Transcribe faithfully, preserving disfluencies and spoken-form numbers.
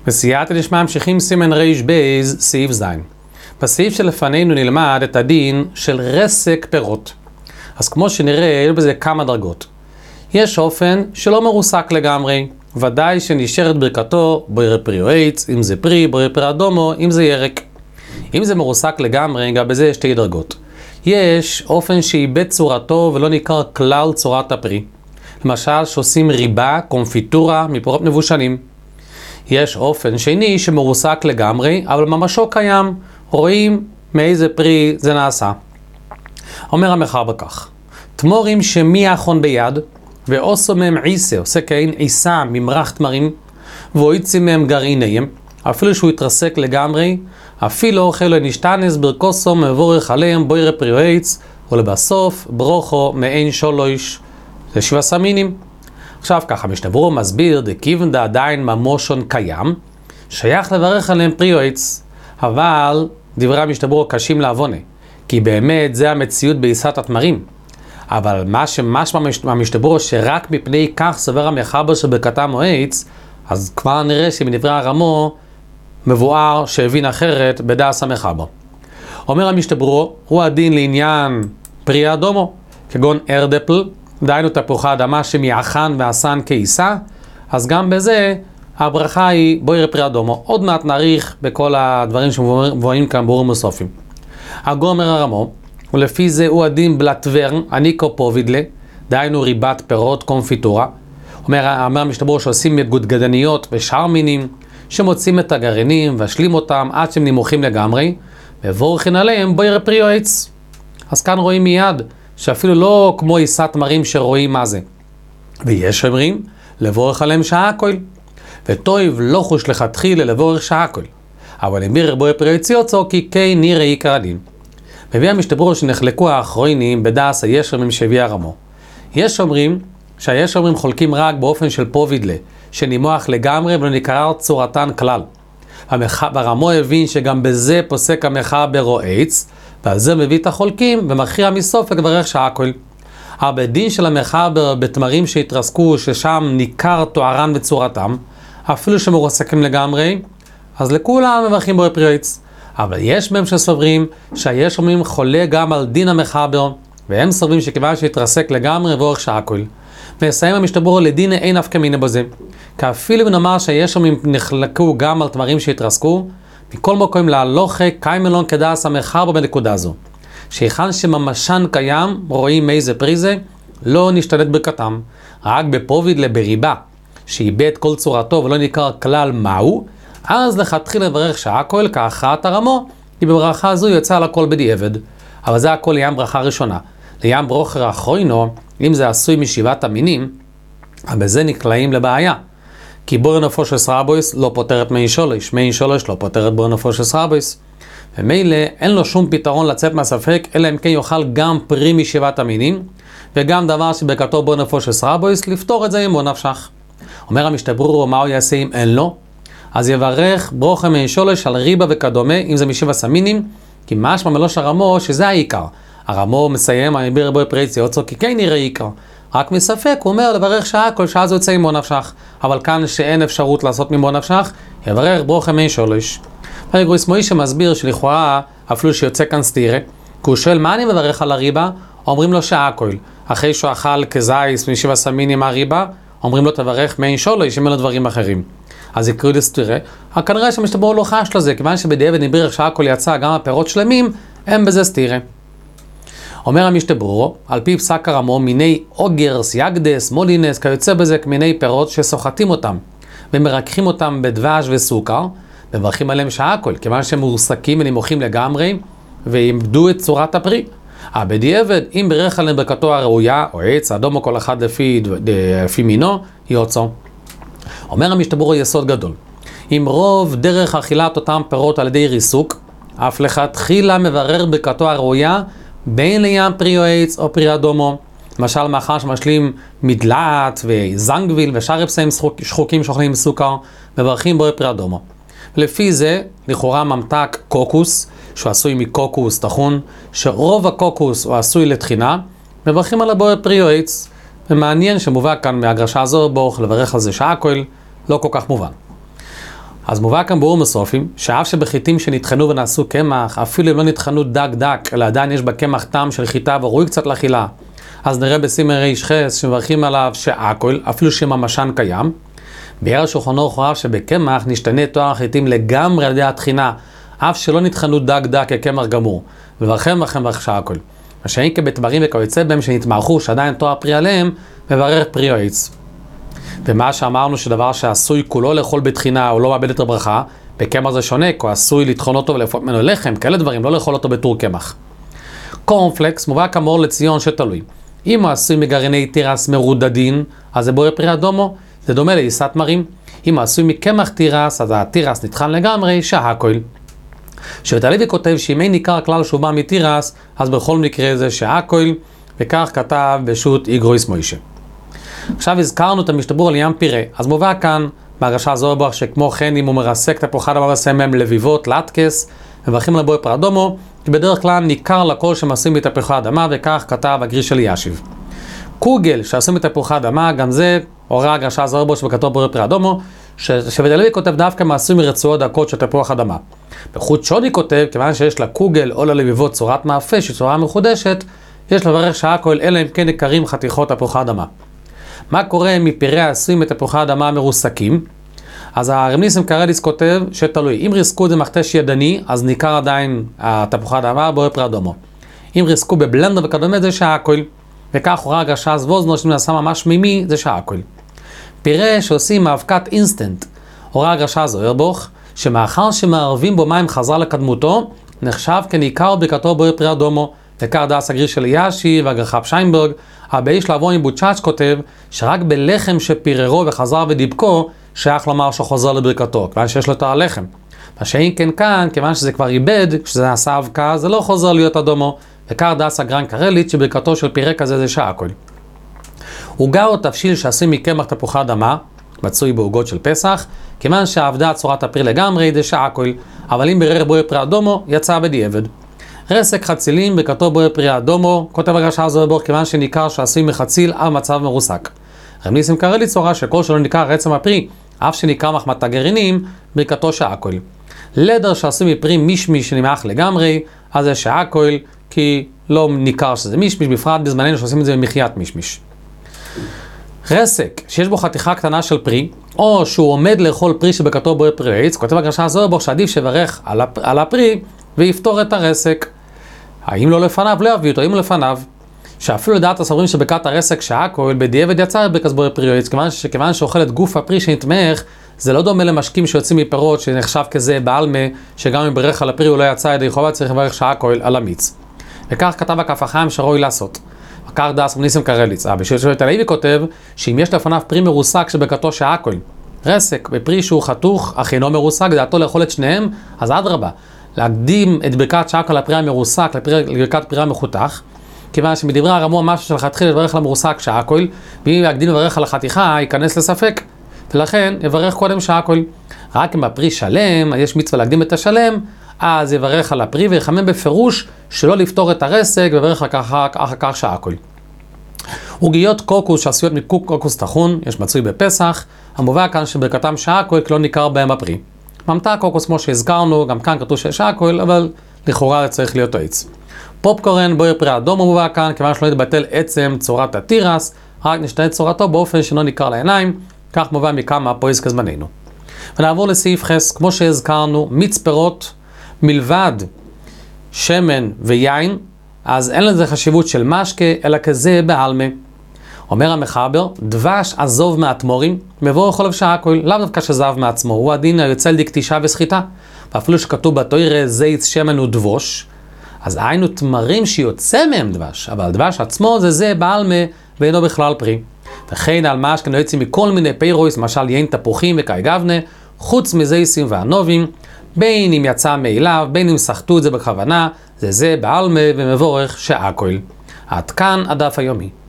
בסייעתא דשמיא ממשיכים סימן רייש בייז סעיף זין. בסעיף שלפנינו נלמד את הדין של רסק פירות. אז כמו שנראה, יש בזה כמה דרגות. יש אופן שלא מרוסק לגמרי, ודאי שנשארת ברכתו בוירא פרי או עץ, אם זה פרי, בוירא פרי אדומו, אם זה ירק. אם זה מרוסק לגמרי, גם בזה יש שתי דרגות. יש אופן שאיבד צורתו ולא ניכר כלל צורת הפרי. למשל, שעושים ריבה, קונפיטורה, מפירות מבושלים. יש אופן שני שמרוסק לגמרי, אבל ממשו קיים. רואים מאיזה פרי זה נעשה. אומר המחר בכך, תמורים שמי אחון ביד, ועושו מהם עיסה, עושה כאין עיסה ממרח תמרים, ואויצי מהם גרעיניהם, אפילו שהוא יתרסק לגמרי, אפילו אוכל לנשתנס ברכוסו מבורך עליהם בוירא פרי או עץ, ולבסוף ברוכו מעין שולוש, זה שבע סמינים. עכשיו ככה, משנה ברורה מסביר, דכיוון דה עדיין ממושון קיים, שייך לברך עליהם פרי או עץ, אבל דברי המשנה ברורה קשים לעוונה, כי באמת זה המציאות בעיסת התמרים. אבל מה שמשמע מהמשנה ברורה שרק מפני כך סבר המחבר שברכתם או עץ, אז כבר נראה שבדברי הרמו מבואר שהבין אחרת בדעס המחבר. אומר המשנה ברורה, הוא הדין לעניין פרי אדומו, כגון ארדפל, דהיינו תפוחי אדמה שמייחן ועשן כעיסה, אז גם בזה הברכה היא בוירא פרי אדומו. עוד מעט נאריך בכל הדברים שמבוארים כאן ברורים וסופים. הגו אומר הרמו, ולפי זה הוא הדין בלטברן, הניקו פובידלה, דהיינו ריבת פירות, קונפיטורה. אומר, אומר המשנה ברורה שעושים גודגדניות ושאר מינים, שמוצאים את הגרעינים והשלים אותם עד שהם נמוכים לגמרי, ובורחין עליהם בוירא פרי או עץ. אז כאן רואים מיד שאפילו לא כמו עיסת תמרים שרואים מה זה. ויש אומרים, לבורך עליהם שעה כל. וטוב לא חוש לכתחילה לבורך שעה כל. אבל אם בירר בוירא פרי או עץ יוצא, כי כן נראה עיקר הדין. מביא המשנה ברורה שנחלקו האחרונים בדעס היש אומרים שהביא הרמו. יש אומרים שהיש אומרים חולקים רק באופן של פובידלה, שנימוח לגמרי ולא נקרא צורתן כלל. והרמו הבין שגם בזה פוסק המחבר או עץ, ועל זה מביא את החולקים ומכריע מסופק ברך שעה כל. אבל בדין של המחבר בתמרים שהתרסקו, ששם ניכר תוארן וצורתם, אפילו שמרוסקים לגמרי, אז לכולם מברכים בוירא פרי או עץ. אבל יש מהם שסוברים שהיש אומרים חולה גם על דין המחבר, והם סוברים שכיוון שהתרסק לגמרי ואורך שעה כל. ויסיים המשנה ברורה לדין אין אף כמינה בזה. כי אפילו נאמר שהיש אומרים נחלקו גם על תמרים שהתרסקו, מכל מקום להלוכה קיימלון כדעס המחבר בנקודה זו. שהיכן שממשן קיים, רואים מאיזה פרי זה, לא נשתלט ברכתם. רק בפובידלה בריבה, שאיבד כל צורתו ולא ניכר כלל מהו, אז לכתחילה לברך שעה כל כאחת הרמו, כי בברכה זו יוצא על הכל בדיעבד. אבל זה הכל לים ברכה ראשונה. לים ברוכר האחרונו, אם זה עשוי משבעת המינים, אבל בזה נקלעים לבעיה. כי בוירא נפושס רבויס לא פותרת מעין שולש, מעין שולש לא פותרת בוירא נפושס רבויס. ומילא אין לו שום פתרון לצאת מהספק, אלא אם כן יאכל גם פרי משבעת המינים, וגם דבר שברכתו בוירא נפושס רבויס, לפתור את זה עם בו נפשך. אומר המשנה ברורה, מה הוא יעשה אם אין לו? אז יברך ברוכה מעין שולש על ריבה וכדומה, אם זה משבע סמינים, כי משמע מלוש הרמו שזה העיקר. הרמו מסיים, אני בירר בוירא פרי עץ יוצא, כי כן נראה עיקר. רק מספק, הוא אומר לברך שעה כל שעה זה יוצא עם בו נפשך. אבל כאן שאין אפשרות לעשות מבו נפשך, יברך ברוכה מעין שולש. וגרויס מוישה מסביר שלכאורה אפילו שיוצא כאן סתירה, כי הוא שואל מה אני מברך על הריבה? אומרים לו שעה כל. אחרי שהוא אכל כזייס משבע סמינים מהריבה, אומרים לו תברך מעין שולש, אם אלו דברים אחרים. אז יקראו לסתירה, אבל כנראה שהמשנה ברורה לא חש לזה, כיוון שבדיעבד נברך שעה כל יצא גם הפירות שלמים, הם בזה סתירה. אומר המשנה ברורה, על פי פסק הרמו, מיני אוגר, סייגדס, מולינס, כיוצא בזה כמיני פירות שסוחטים אותם, ומרככים אותם בדבש וסוכר, מברכים עליהם שעה כל, כיוון שהם מורסקים ונמוכים לגמרי, ואיבדו את צורת הפרי. אבל בדיעבד, אם ברך עליהם ברכתו הראויה, או עץ, אדום או כל אחד לפי, לפי מינו, יוצא. אומר המשנה ברורה יסוד גדול. אם רוב דרך אכילת אותם פירות על ידי ריסוק, אף לכתחילה מברר ברכתו הראויה, בין לים פרי או עץ או פרי אדומו. למשל מאחר שמשלים מדלעת וזנגוויל ושאר פסעים שחוקים שאוכלים עם סוכר, מברכים בו פרי אדומו. לפי זה, לכאורה ממתק קוקוס, שהוא עשוי מקוקוס טחון, שרוב הקוקוס הוא עשוי לתחינה, מברכים על הבו פרי או עץ. ומעניין שמובא כאן מהגרשה הזו, בואו לברך על זה שעה כל, לא כל כך מובן. אז מובא כאן באור מסופים, שאף שבחיטים שנטחנו ונעשו קמח, אפילו אם לא נטחנו דק דק, אלא עדיין יש בקמח טעם של חיטה וראוי קצת לאכילה, אז נראה בסימן ריש חס שמברכים עליו שהכל, אפילו שממשן קיים. ביאר שולחן אורך רב שבקמח נשתנה תואר החיטים לגמרי על ידי התחינה, אף שלא נטחנו דק דק כקמח גמור, וברכם בכם ברך שהכל. מה שאין כבתמרים וכיוצא בהם שנתמרחו שעדיין תואר פרי עליהם, מברך פרי או עץ. ומה שאמרנו שדבר שעשוי כולו לאכול בתחינה או לא מאבד את הברכה, בקמח זה שונה, כי הוא עשוי לטחון אותו ולאפות ממנו לחם, כאלה דברים, לא לאכול אותו בתור קמח. קורנפלקס מובא כמור לציון שתלוי. אם הוא עשוי מגרעיני תירס מרודדין, אז זה בורא פרי אדומו, זה דומה לעיסת מרים. אם הוא עשוי מקמח תירס, אז התירס נטחן לגמרי, שהכל. שבט הלוי כותב שאם אין ניכר כלל שהוא בא מתירס, אז בכל מקרה זה שהכל, וכך כתב בשו"ת איגרויס מוישה. עכשיו הזכרנו את המשתבור על ים פירה, אז מובא כאן בהגשה זוהר ברוך שכמו כן אם הוא מרסק תפוחי אדמה ועושה מהם לביבות, לטקס, מברכים לבורא פרי אדומו, כי בדרך כלל ניכר לכל שמעשים מתפוחי אדמה, וכך כתב הגריש של ישיב. קוגל שעושים מתפוחי אדמה, גם זה הורה הגשה זוהר ברוך שבכתוב בורא פרי אדומו, שבט הלוי כותב דווקא מעשים מרצועות דקות של תפוח אדמה. בחוט שודי כותב, כיוון שיש לקוגל או ללביבות צורת מאפה שהיא צורה מחודשת, יש לברך שהכל אלא אם כן ניכרים חתיכות תפוחי אדמה. מה קורה מפירי העשויים מתפוחי אדמה מרוסקים? אז הרב ניסים קרליץ כותב שתלוי, אם ריסקו את זה מכתש ידני, אז ניכר עדיין התפוחי אדמה בורא פרי אדומו. אם ריסקו בבלנדר וכדומה זה שהכל, וכך הורה הגשה זבוזנו שנעשה ממש מימי זה שהכל. פירה שעושים מאבקת אינסטנט, הורה הגשה זוהר ברוך, שמאחר שמערבים בו מים חזרה לקדמותו, נחשב כניכר ברכתו בורא פרי אדומו, וכך דאס הגריש של ישיב והגרחב שיינברג. הבאיש לעבון עם בוצ'אץ' כותב שרק בלחם שפיררו וחזר ודיבקו שייך לומר שחוזר לברכתו, כיוון שיש לו את הלחם. מה שאין כן כאן, כיוון שזה כבר איבד, כשזה נעשה אבקה, זה לא חוזר להיות אדומו, וכך דאס הגרן קרליץ שברכתו של פירה כזה זה שהכל. עוגה או תבשיל שעשוי מקמח תפוחי אדמה, מצוי בעוגות של פסח, כיוון שעבדה צורת הפרי לגמרי זה שהכל, אבל אם בירר בורא פרי אדומו יצא בדיעבד. רסק חצילים ברכתו בורא פרי אדומו, כותב הגשה זוהר ברוך כיוון שניכר שעשוי מחציל על מצב מרוסק. רב ניסים קרליץ הורה שכל שלא ניכר עצם הפרי, אף שניכר מחמת הגרעינים, ברכתו שהכל. לדר שעשוי מפרי מישמיש שנמח לגמרי, אז זה שהכל, כי לא ניכר שזה מישמיש, בפרט בזמננו שעושים את זה במחיית מישמיש. רסק שיש בו חתיכה קטנה של פרי, או שהוא עומד לאכול פרי שברכתו בורא פרי עץ, כותב הגשה זוהר ברוך שעדיף שברך על, הפ... על הפרי ויפתור את הרסק. האם לא לפניו? לא יביא אותו, האם לא לפניו? שאפילו לדעת הסוברים שברכת הרסק שהכל בדיעבד יצא ברכת בורא פרי עץ, כיוון שכיוון שאוכל את גוף הפרי שנתמך, זה לא דומה למשקים שיוצאים מפירות שנחשב כזה בעלמה, שגם אם ברך על הפרי הוא לא יצא ידי חובה, צריך לברך שהכל על המיץ. וכך כתב הכף החיים שרואי לעשות. כך דאס רב ניסים קרליץ. בשביל שבט הלוי כותב שאם יש לפניו פרי מרוסק שברכתו שהכל, רסק בפרי שהוא חתוך אך אינו מרוסק, דעתו לאכול את שניהם, אז אדרבה, להקדים את ברכת שהכל לפרי המרוסק לברכת פרי המחותך, כיוון שמדברי הרמו משהו של להתחיל לברך למרוסק שהכל, ואם יקדים לברך על החתיכה ייכנס לספק, ולכן יברך קודם שהכל. רק אם הפרי שלם, יש מצווה להקדים את השלם, אז יברך על הפרי ויחמם בפירוש שלא לפתור את הרסק ויברך אחר כך שהכל. עוגיות קוקוס שעשויות מקוקוס טחון, יש מצוי בפסח, המובא כאן שברכתם שהכל לא ניכר בהם הפרי. ממתק קוקוס כמו שהזכרנו, גם כאן כתוב שיש שהכל, אבל לכאורה צריך להיות העץ. פופקורן בורא פרי אדומו מובא כאן, כיוון שלא יתבטל עצם צורת התירס, רק נשתנה צורתו באופן שלא ניכר לעיניים, כך מובא מכמה פויסק זמננו. ונעבור לסעיף חס, כמו שהזכרנו, מיץ פירות מלבד שמן ויין, אז אין לזה חשיבות של משקה, אלא כזה בעלמה. אומר המחבר, דבש עזוב מהתמורים, מבוא חולב שהכל, לאו דווקא שזב מעצמו, הוא הדין היוצא לידי קטישה וסחיטה. ואפילו שכתוב בתוירה זית שמן ודבוש, אז היינו תמרים שיוצא מהם דבש, אבל דבש עצמו זה זה בעלמה ואינו בכלל פרי. וכן על משקה לא יוצאים מכל מיני פירויס, למשל יין תפוחים וקאי גבנה, חוץ מזייסים וענובים, בין אם יצא מאליו, בין אם סחטו את זה בכוונה, זה זה בעלמה ומבורך שהכל. עד כאן הדף היומי.